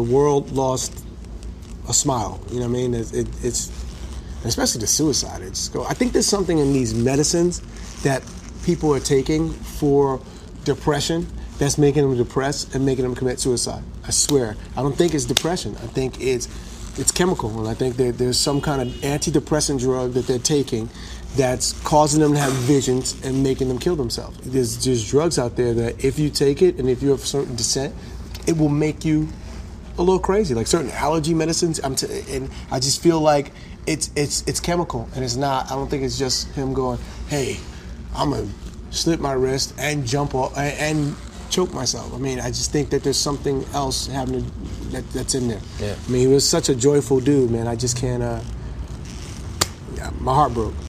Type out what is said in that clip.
world lost a smile. You know what I mean? It's especially the suicide. I think there's something in these medicines that people are taking for depression that's making them depressed and making them commit suicide. I swear. I don't think it's depression. I think it's chemical, and I think that there's some kind of antidepressant drug that they're taking that's causing them to have visions and making them kill themselves. There's drugs out there that if you take it and if you have a certain descent, it will make you a little crazy. Like certain allergy medicines, and I just feel like it's chemical, and it's not. I don't think it's just him going, "Hey, I'm gonna slit my wrist and jump off and choke myself." I mean, I just think that there's something else happening that's in there. Yeah. I mean, he was such a joyful dude, man. I just can't. Yeah, my heart broke.